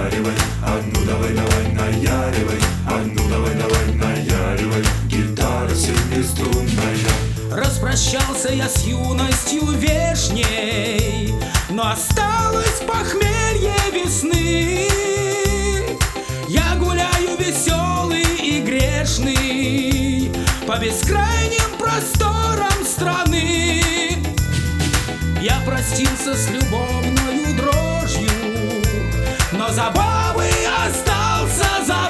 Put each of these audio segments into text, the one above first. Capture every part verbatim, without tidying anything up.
наяривай, а ну давай, давай, наяривай, а ну давай, давай, наяривай, гитара семиструнная. Распрощался я с юностью вешней, но осталось похмелье весны. Я гуляю веселый и грешный по бескрайним просторам страны. Я простился с любовною дрожью, но забавы остался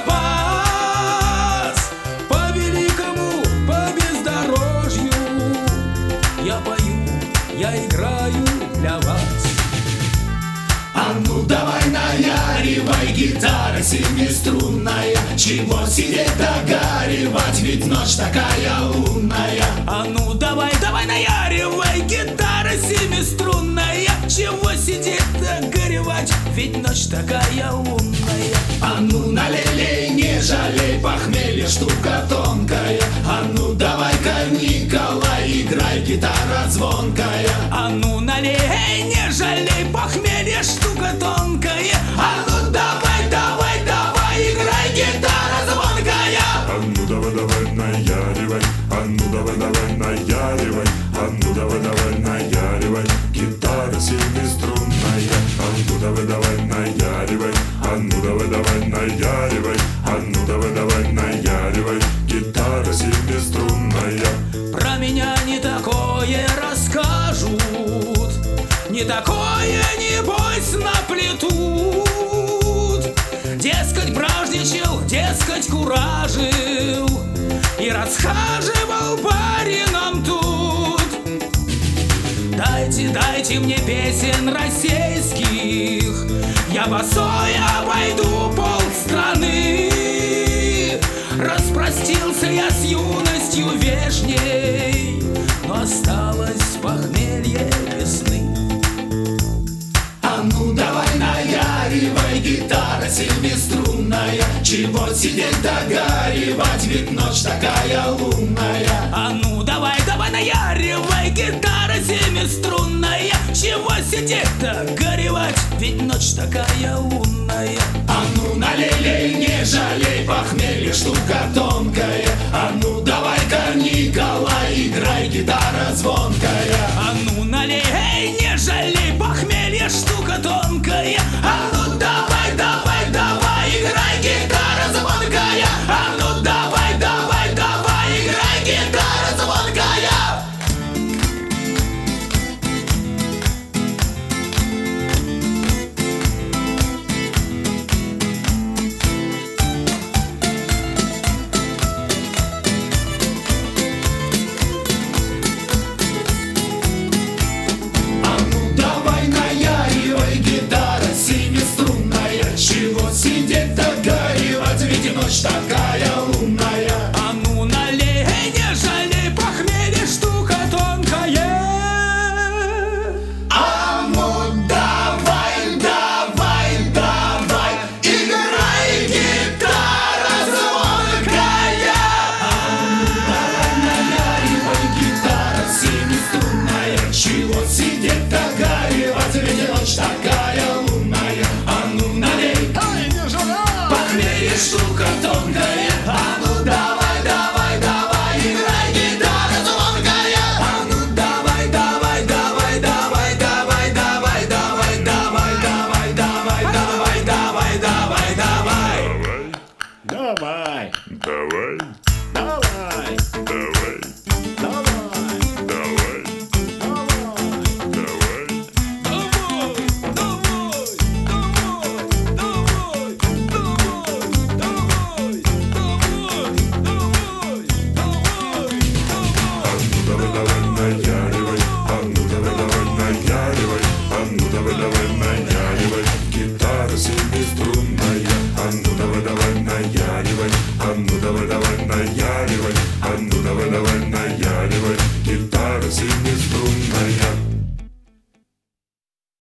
запас. По великому, по бездорожью я пою, я играю для вас. А ну давай наяривай, гитара семиструнная, чего сидеть догоривать, ведь ночь такая лунная. А ну давай, давай наяривай, гитара семиструнная, чего сидеть догоревать, ведь ночь такая лунная. А ну налей, не жалей, похмелье штука тонкая. А ну давай-ка, Николай, играй, гитара звонкая. А ну налей, не жалей, похмелье штука тонкая. А ну давай, давай, давай, играй, гитара звонкая. А ну давай, давай, наяривай, а ну давай, давай, наяривай, а ну давай, давай, наяривай, гитара семиструнная. А ну давай, давай, наяривай, а ну давай, давай, наяривай, а ну давай, давай, наяривай, гитара семиструнная. Про меня не такое расскажут, не такое, небось, наплетут. Дескать, бражничал, дескать, куражил и расхаживал барином тут. Дайте, дайте мне песен российских, я босой обойду полстраны. Распростился я с юностью вешней, но осталось похмелье весны. А ну давай наяривай, гитара семиструнная, чего сидеть догоривать, ведь ночь такая лунная. А ну давай, давай наяривай, гитара семиструнная, чего сидеть-то горевать, ведь ночь такая лунная. А ну налей, не жалей, похмелье штука тонкая. А ну давай-ка, Николай, играй, гитара звонкая. А ну налей, не жалей, похмелье штука тонкая. А ну давай, давай, давай, играй, гитара звонкая. А ну давай, давай, давай, играй, гитара звонкая. Сидеть догоривать, ведь ночь такая лунная. А ну налей, не жалей, похмелье штука тонкая. А ну давай, давай, давай, играй, гитара звонкая. А ну давай, наяривай, гитара семиструнная, чего сидеть догоривать, ведь ночь такая лунная. А ну налей, похмелье штука тонкая. А ну давай, давай, давай, играй, гитара звонкая. А ну давай, давай, давай, давай, давай, давай, давай, давай, давай, давай, давай, давай, давай, давай. Давай.